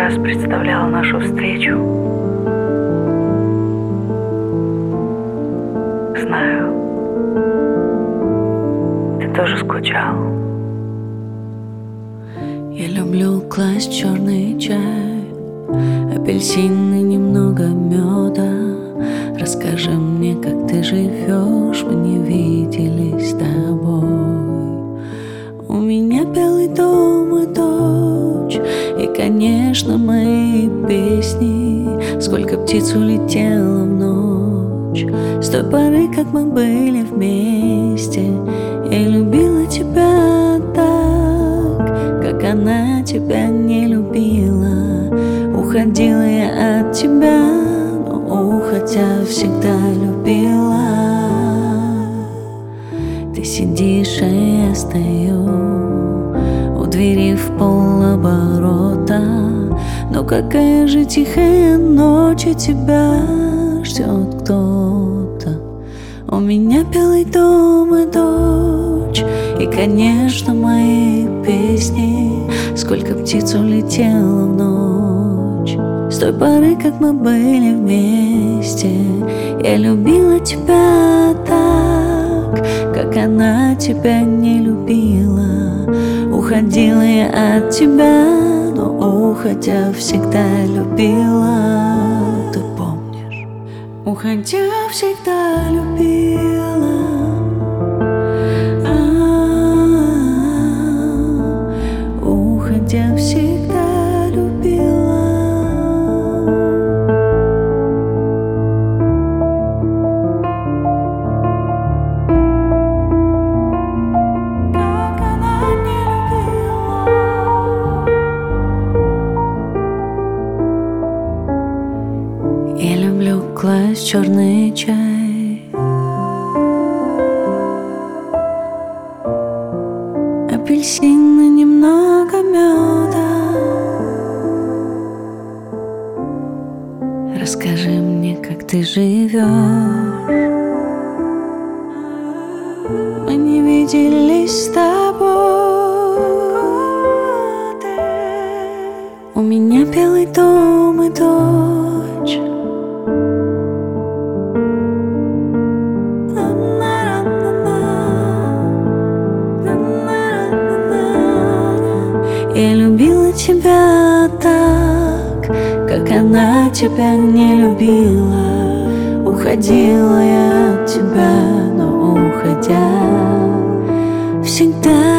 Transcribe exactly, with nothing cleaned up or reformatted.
раз представляла нашу встречу. Знаю, ты тоже скучал. Я люблю класть черный чай, апельсины, немного меда. Расскажи мне, как ты живешь, мы не виделись с тобой. У меня белый дом и дочь, и, конечно, мои песни. Сколько птиц улетело в ночь с той поры, как мы были вместе. Я любила тебя так, как она тебя не любила. Уходила я от тебя, но уходя всегда любила. Ты сидишь, а я стою у двери в полоборота. Но какая же тихая ночь, и тебя ждет кто-то. У меня белый дом и дочь, и, конечно, мои песни. Сколько птиц улетело в ночь с той поры, как мы были вместе. Я любила тебя так, как она тебя не любила. Уходила я от тебя, но уходя всегда любила. Ты помнишь? Уходя всегда любила. А-а-а, уходя всегда любила. Я люблю класть черный чай, апельсины, немного меда. Расскажи мне, как ты живешь. Мы не виделись с тобой. У меня белый дом и дочь. Я любила тебя так, как она тебя не любила. Уходила я от тебя, но уходя всегда